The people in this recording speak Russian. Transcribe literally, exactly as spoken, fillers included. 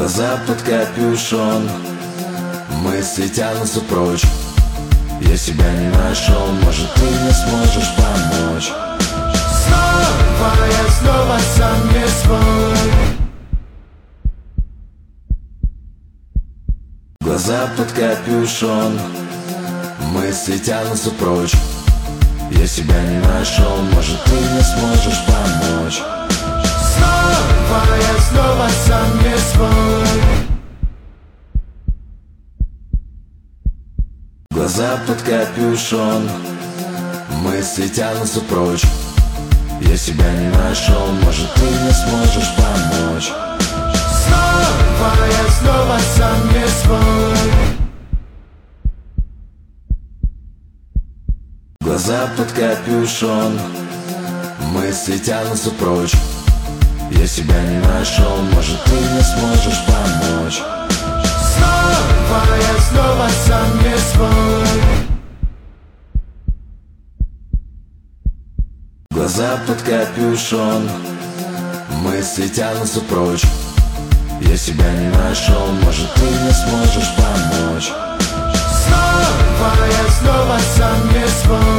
Глаза под капюшон, мысли тянутся прочь. Я себя не нашел, может ты мне сможешь помочь. Снова я снова сам не свой. Глаза под капюшон, мысли тянутся прочь. Я себя не нашел, может ты мне сможешь помочь. Снова я снова сам не свой. Глаза под капюшон, мысли тянутся прочь. Я себя не нашел, может ты мне сможешь помочь. Снова я снова сам не свой. Глаза под капюшон, мысли тянутся прочь. Я себя не нашел, может ты мне сможешь помочь. Снова я снова сам не свой. Глаза под капюшон, мысли тянутся прочь. Я себя не нашел, может ты мне сможешь помочь. Снова я снова сам не свой.